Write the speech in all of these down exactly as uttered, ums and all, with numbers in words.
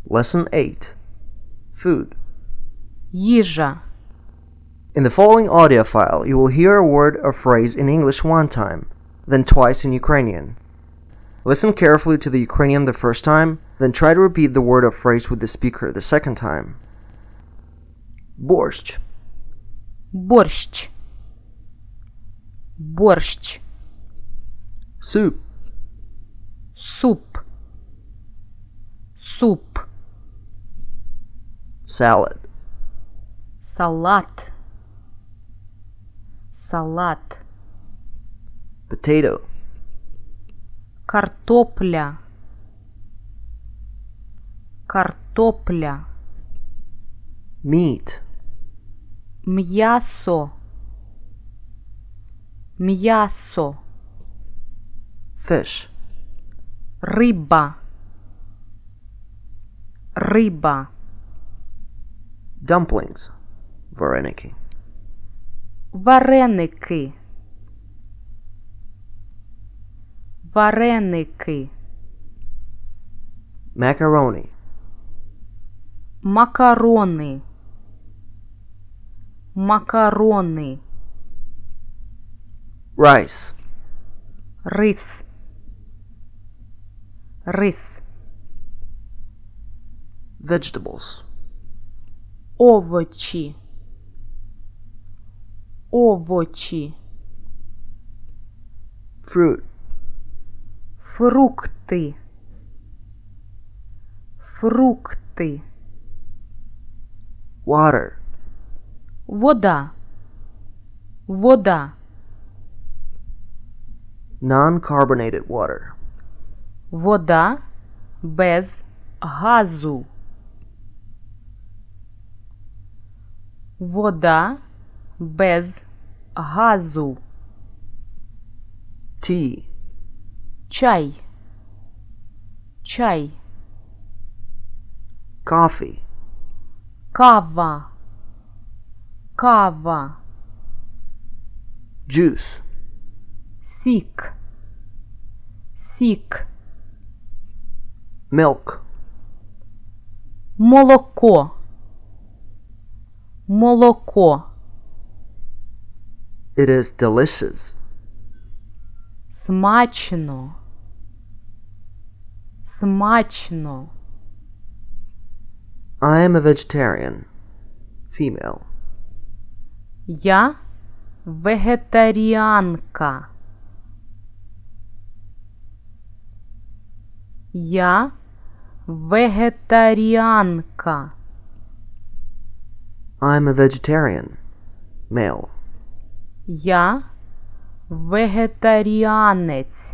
Lesson eight. Food. Їжа. In the following audio file, you will hear a word or phrase in English one time, then twice in Ukrainian. Listen carefully to the Ukrainian the first time, then try to repeat the word or phrase with the speaker the second time. Борщ. Борщ. Борщ. Soup. Суп. Суп. Salad. Салат. Салат. Potato. Картопля. Картопля. Meat. М'ясо. М'ясо. Fish. Риба. Риба. Dumplings. Вареники. Вареники. Вареники. Macaroni. Макарони. Макарони. Rice. Рис. Рис. Vegetables. Овочі. Овочі. Fruit. Фрукти. Фрукти. Water. Вода. Вода. Non-carbonated water. Вода без газу. Вода без газу. Tea. Чай. Чай. Coffee. Кава. Кава. Juice. Сік. Сік. Milk. Молоко. Молоко. It is delicious. Смачно. Смачно. I am a vegetarian. Female. Я вегетаріанка. Я вегетаріанка. I'm a vegetarian. Male. Я вегетаріанець.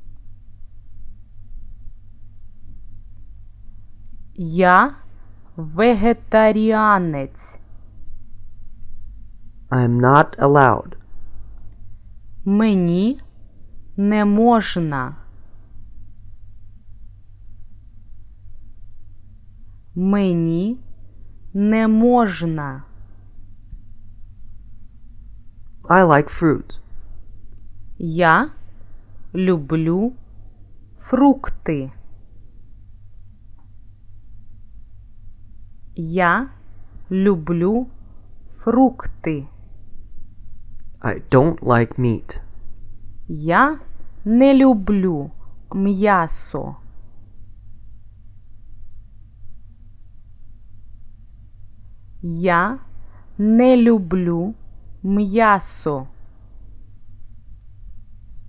Я вегетаріанець. I am not allowed. Мені не можна. Мені не можна. I like fruit. Я люблю фрукти. Я люблю фрукти. I don't like meat. Я не люблю м'ясо. Я не люблю м'ясо.